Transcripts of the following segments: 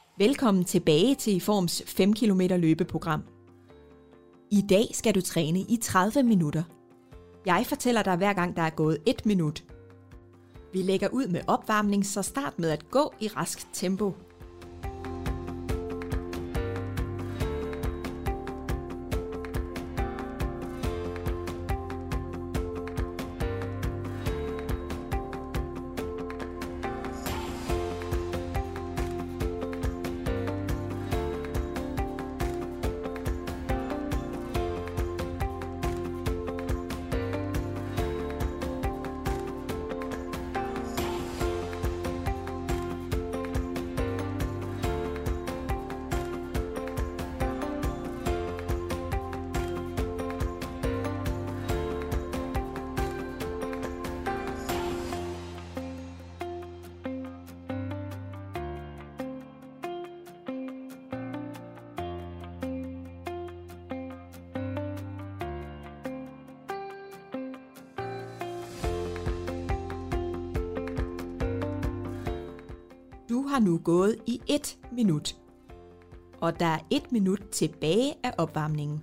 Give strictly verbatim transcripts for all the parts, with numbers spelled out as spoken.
Velkommen tilbage til Iforms fem kilometer løbeprogram. I dag skal du træne i tredive minutter. Jeg fortæller dig hver gang der er gået et minut. Vi lægger ud med opvarmning, så start med at gå i rask tempo. Du har nu gået i et minut, og der er et minut tilbage af opvarmningen.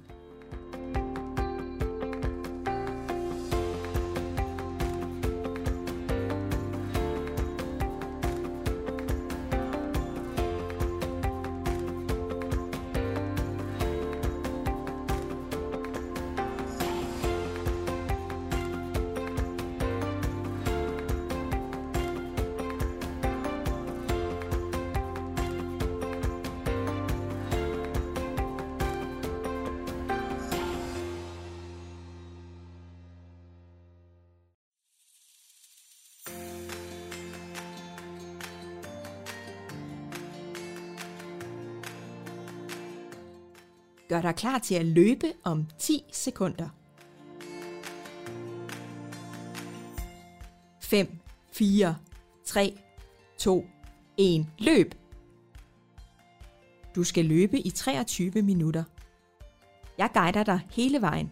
Gør dig klar til at løbe om ti sekunder. fem, fire, tre, to, et. Løb! Du skal løbe i treogtyve minutter. Jeg guider dig hele vejen.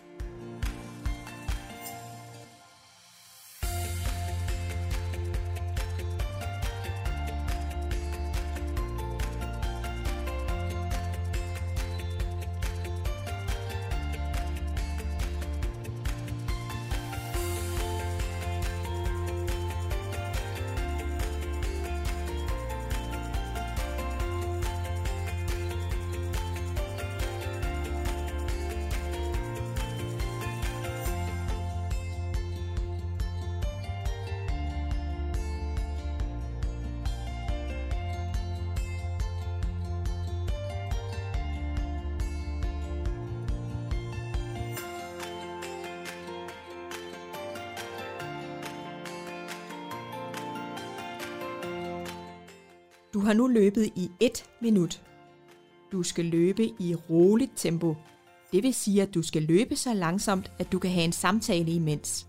Du har nu løbet i et minut. Du skal løbe i roligt tempo. Det vil sige, at du skal løbe så langsomt, at du kan have en samtale imens.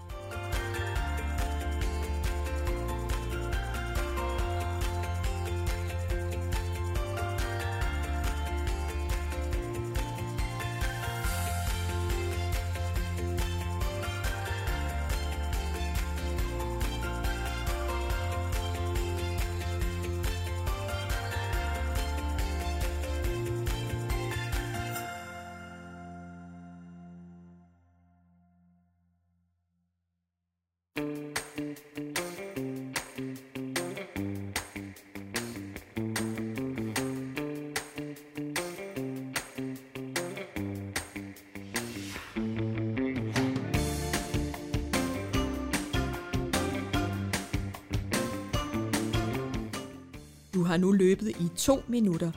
Du har nu løbet i to minutter.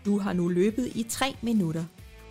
Du har nu løbet i tre minutter.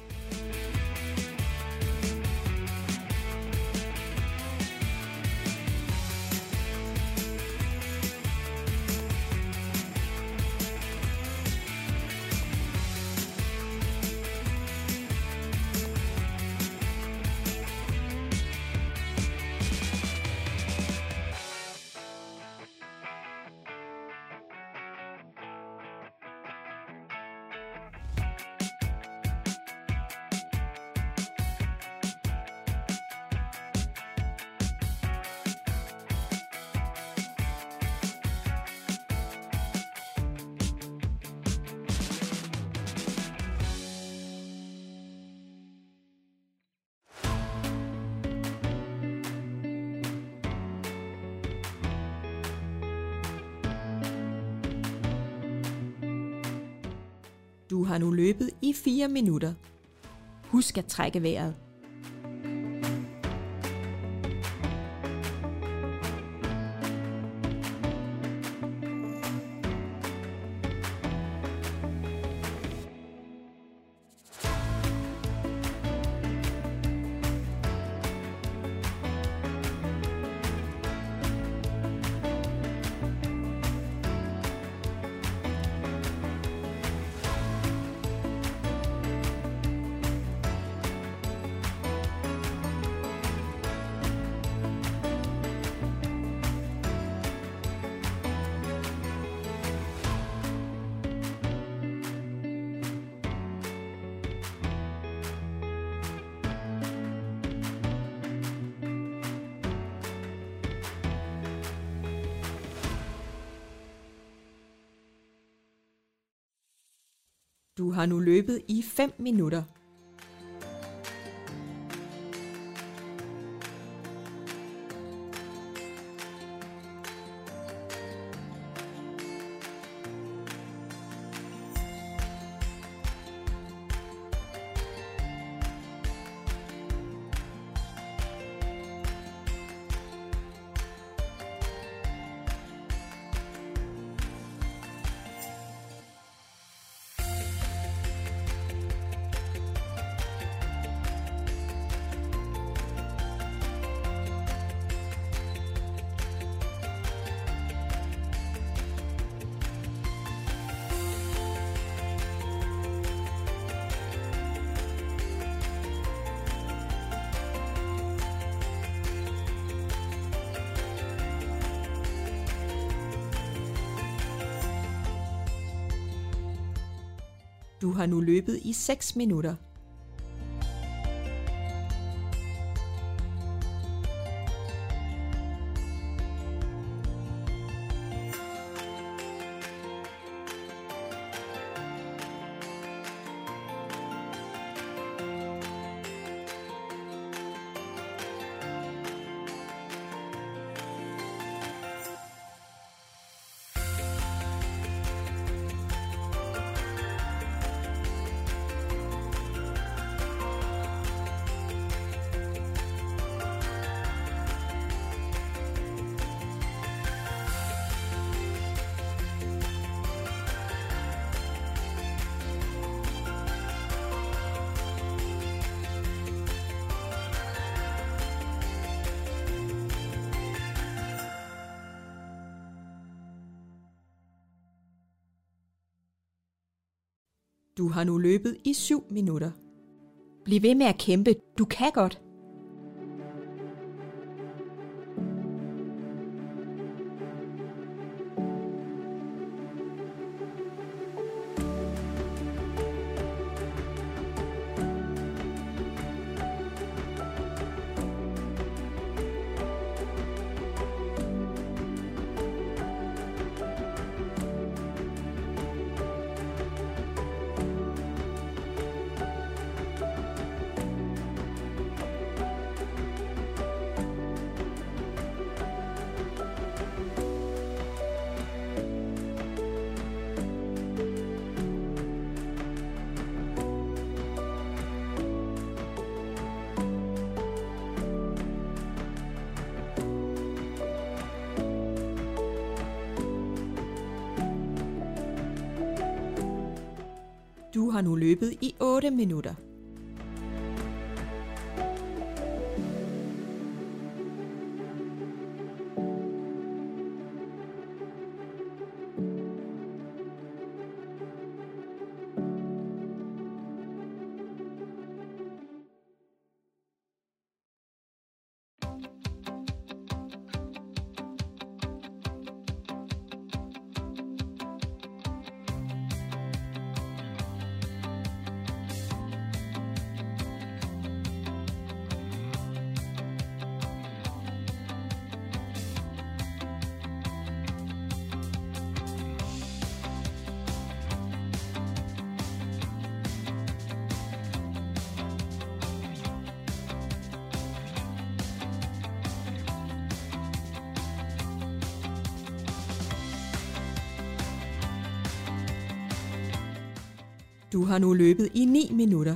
Du har nu løbet i fire minutter. Husk at trække vejret. Du har nu løbet i fem minutter. Du har nu løbet i seks minutter. Du har nu løbet i syv minutter. Bliv ved med at kæmpe. Du kan godt. Du har nu løbet i otte minutter. Du har nu løbet i ni minutter.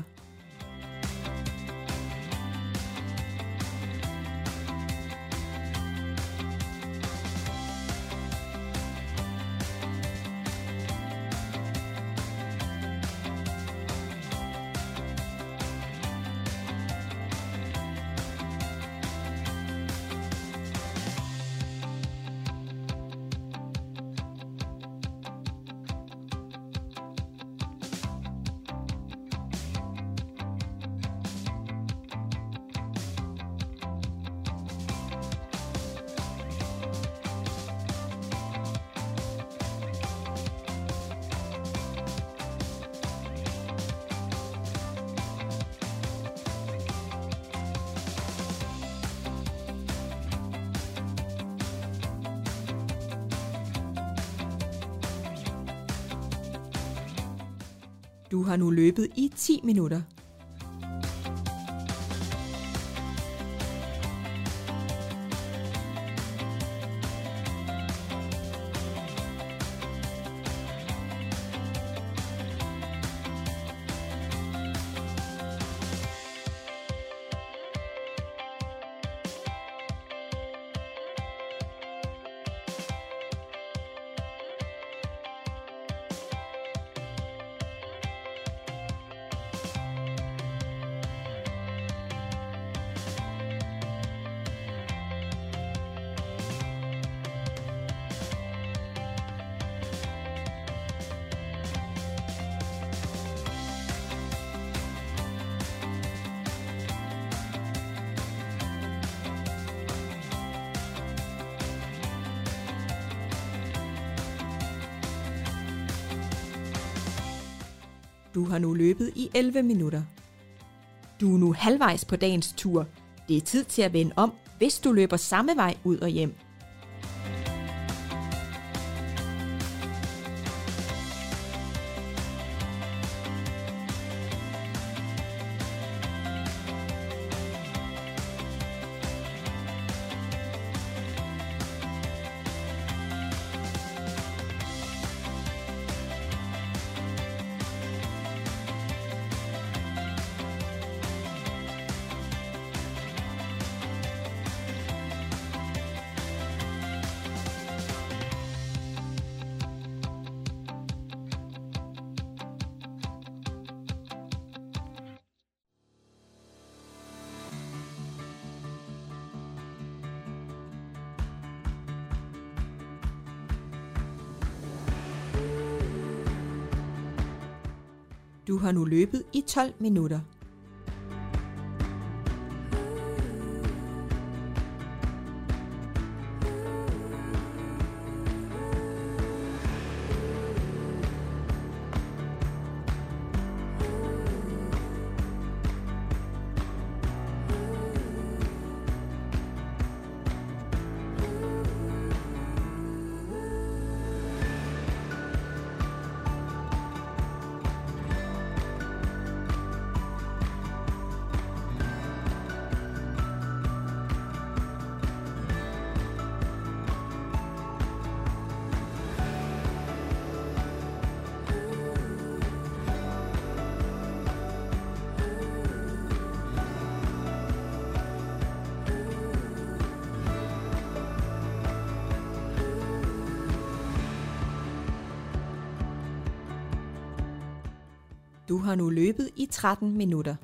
Du har nu løbet i ti minutter. Du har nu løbet i elleve minutter. Du er nu halvvejs på dagens tur. Det er tid til at vende om, hvis du løber samme vej ud og hjem. Du har nu løbet i tolv minutter. Du har nu løbet i tretten minutter.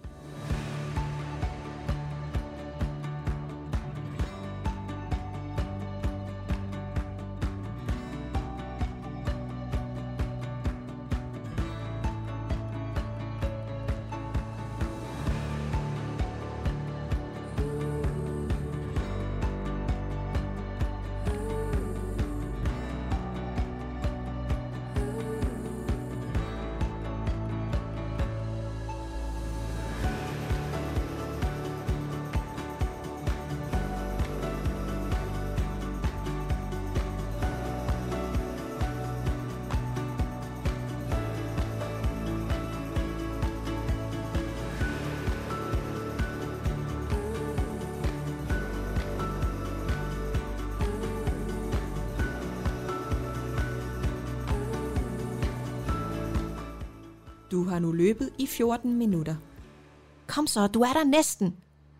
Du har nu løbet i fjorten minutter. Kom så, du er der næsten.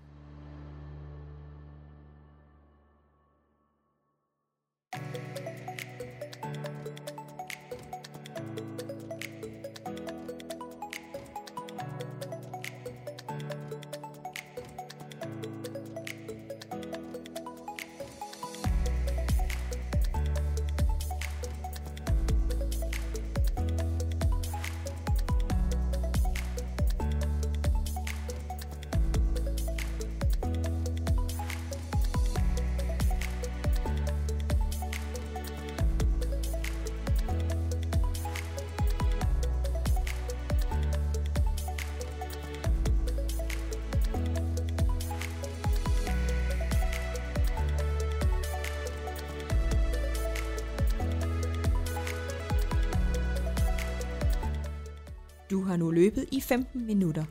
Du har nu løbet i femten minutter.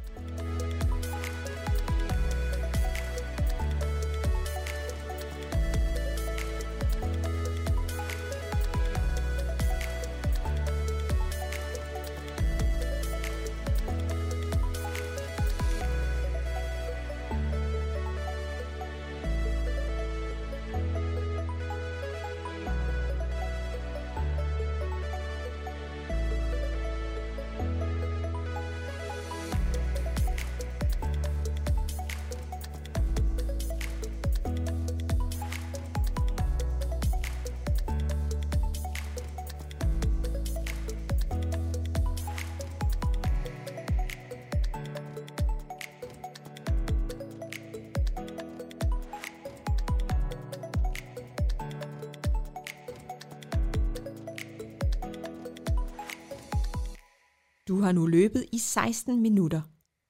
Du har nu løbet i seksten minutter.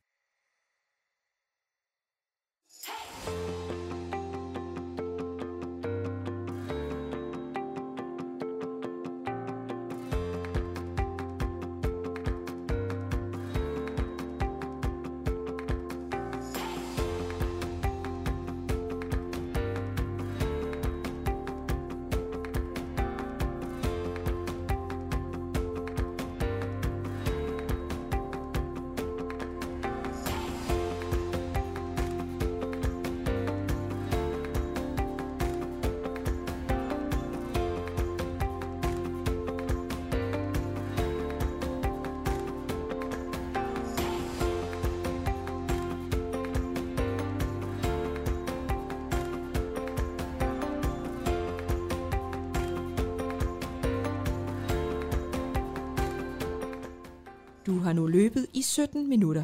Du har nu løbet i sytten minutter.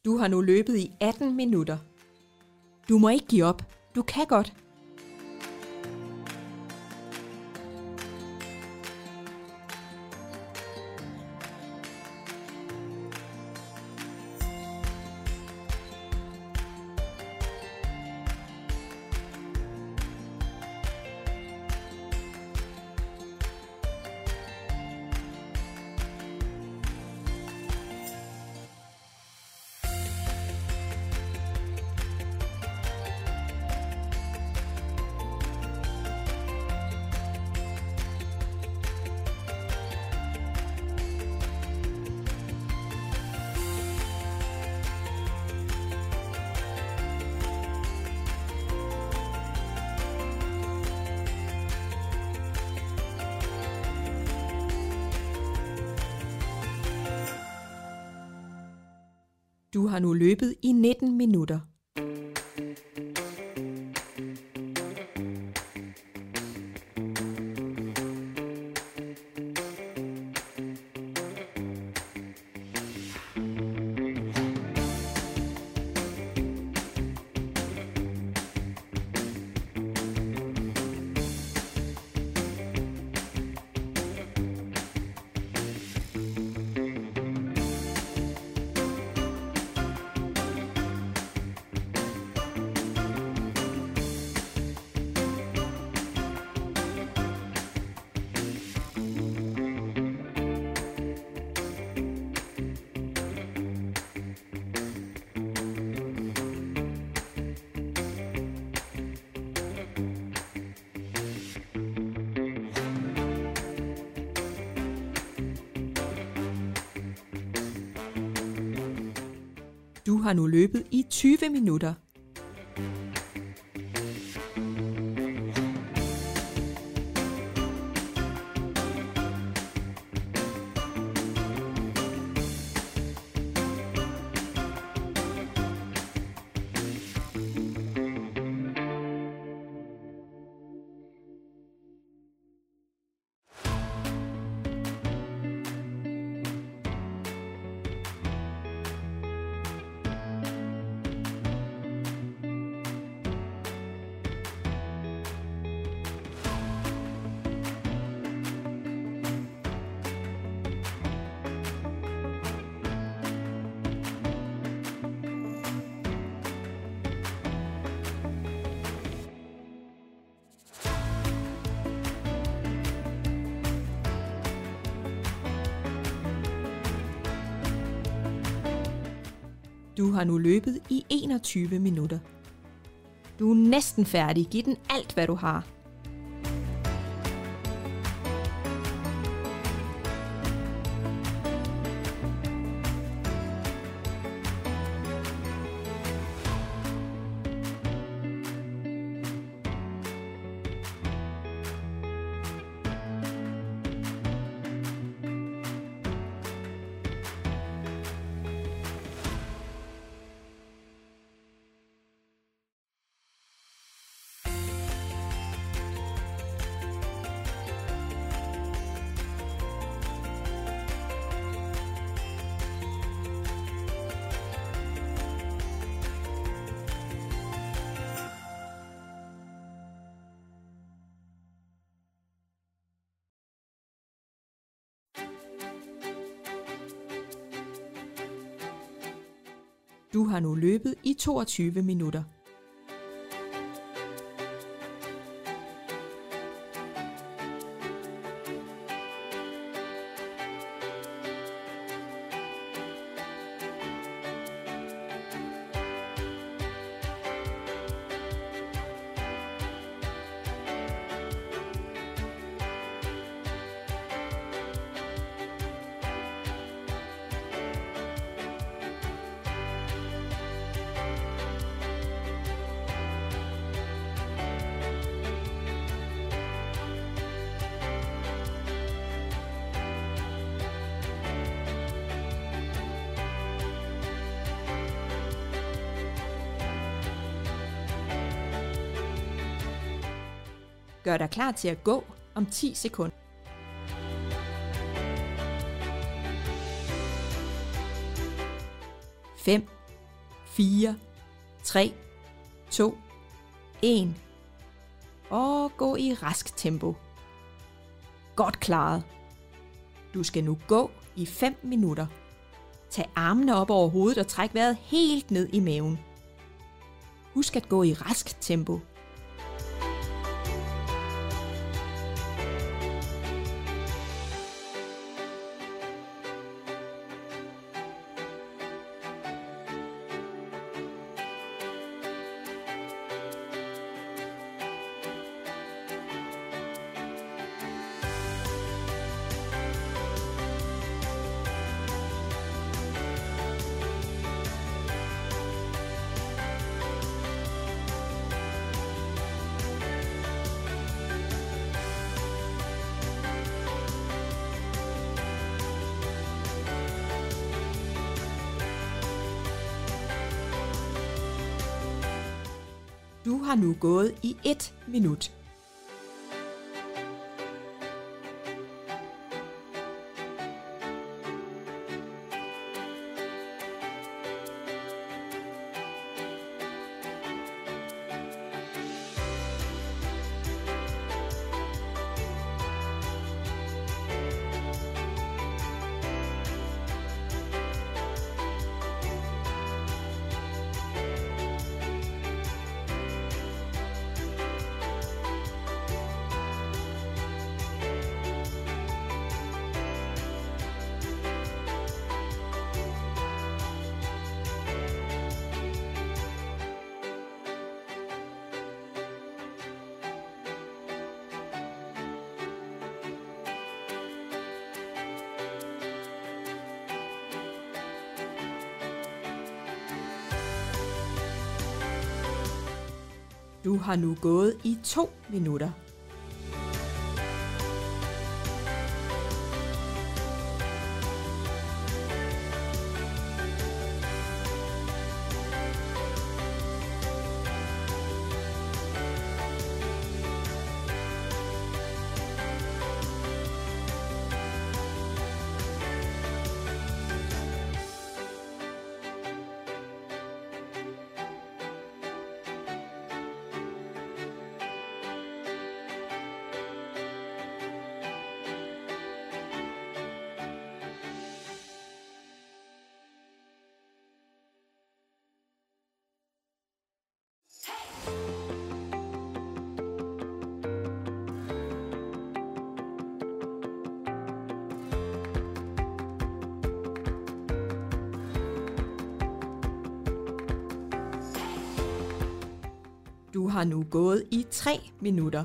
Du har nu løbet i atten minutter. Du må ikke give op. Du kan godt. Du har nu løbet i nitten minutter. Du har nu løbet i tyve minutter. Du har nu løbet i enogtyve minutter. Du er næsten færdig. Giv den alt, hvad du har. Du har nu løbet i toogtyve minutter. Gør dig klar til at gå om ti sekunder. fem, fire, tre, to, en. Og gå i rask tempo. Godt klaret. Du skal nu gå i fem minutter. Tag armene op over hovedet og træk vejret helt ned i maven. Husk at gå i rask tempo. Du har nu gået i et minut. Du har nu gået i to minutter. Du har nu gået i tre minutter.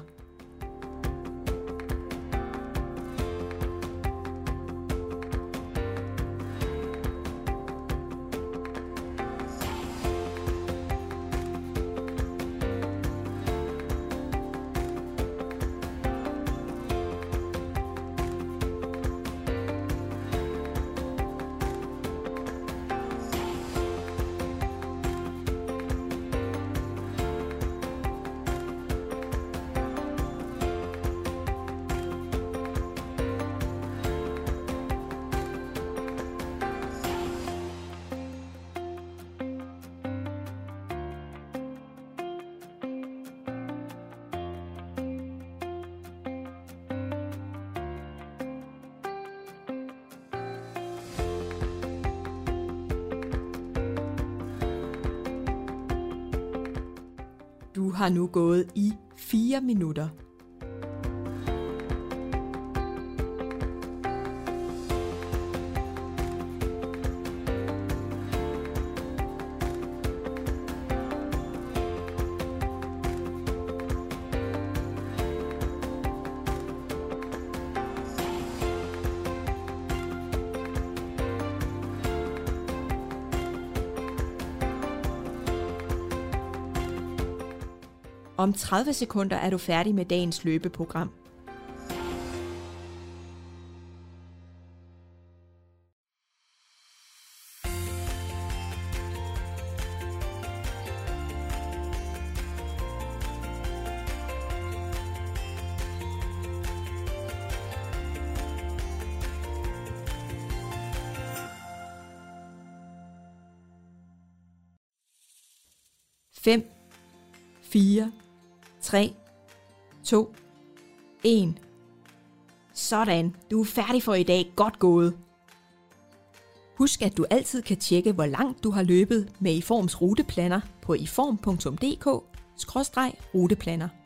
Du har nu gået i fire minutter. Om tredive sekunder er du færdig med dagens løbeprogram. fem, fire, tre, to, en. Sådan, du er færdig for i dag. Godt gået. Husk, at du altid kan tjekke, hvor langt du har løbet med iForms ruteplaner på iform punktum d k skråstreg ruteplaner.